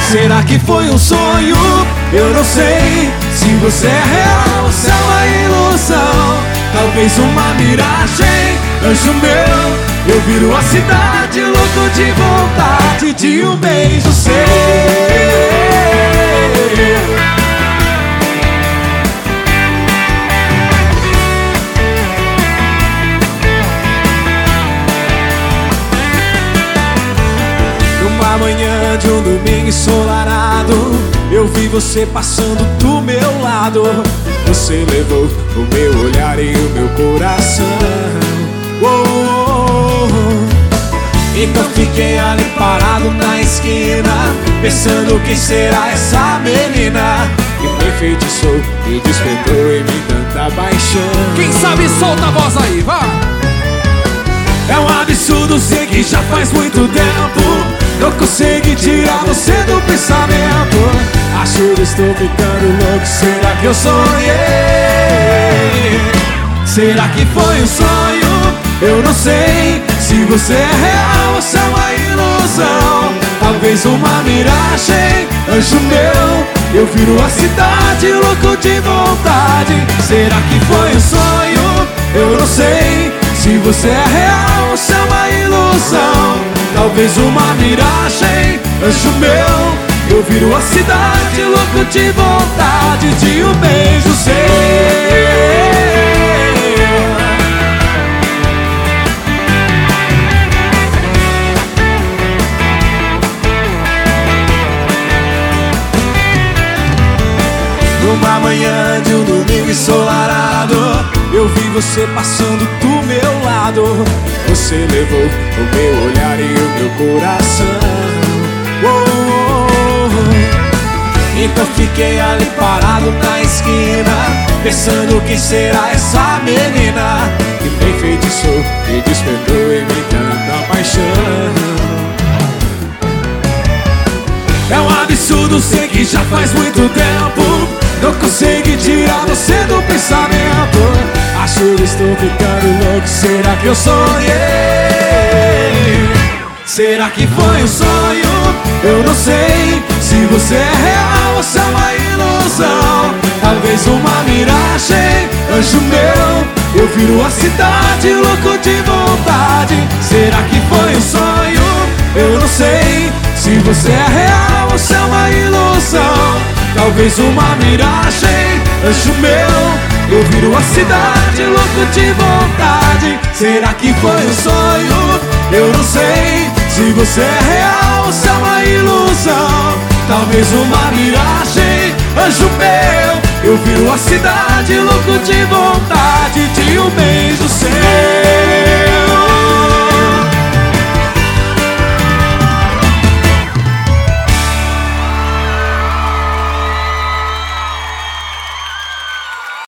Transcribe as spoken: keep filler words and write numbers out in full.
Será que foi um sonho? Eu não sei. Se você é real ou se é uma ilusão. Talvez uma miragem, anjo meu. Eu viro a cidade, louco de vontade de um beijo seu. Numa manhã de um domingo ensolarado, eu vi você passando do meu lado. Você levou o meu olhar e o meu coração. Oh, oh, oh. Então fiquei ali parado na esquina, pensando quem será essa menina que me enfeitiçou e despertou em mim tanta paixão. Quem sabe solta a voz aí, vai! É um absurdo, sei que já faz muito tempo não consegui tirar você do pensamento. Acho que estou ficando louco, será que eu sonhei? Será que foi um sonho? Eu não sei. Se você é real ou se é uma ilusão. Talvez uma miragem, anjo meu. Eu viro a cidade, louco de vontade. Será que foi um sonho? Eu não sei. Se você é real ou se é uma ilusão. Talvez uma miragem, anjo meu. Eu viro a cidade, louco de vontade de um beijo seu. Numa manhã de um domingo ensolarado, eu vi você passando do meu lado. Você levou o meu olhar e o meu coração. Oh, oh, oh. Então fiquei ali parado na esquina, pensando quem será essa menina que me enfeitiçou e despertou em mim tanta paixão. É um absurdo, sei que já faz muito tempo não consegui tirar você do pensamento. Acho que estou ficando louco, será que eu sonhei? Será que foi um sonho? Eu não sei. Se você é real ou se é uma ilusão. Talvez uma miragem, anjo meu. Eu viro a cidade, louco de vontade. Será que foi um sonho? Eu não sei. Se você é real ou se é uma ilusão. Talvez uma miragem, anjo meu. Eu viro a cidade, louco de vontade. Será que foi um sonho? Eu não sei. Se você é real ou se é uma ilusão. Talvez uma miragem, anjo meu. Eu viro a cidade, louco de vontade de um beijo seu.